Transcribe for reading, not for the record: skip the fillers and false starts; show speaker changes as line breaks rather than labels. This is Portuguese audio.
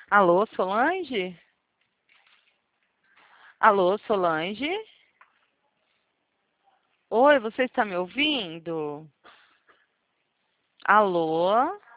Alô, Solange? Alô, Solange? Oi, você está me ouvindo? Alô?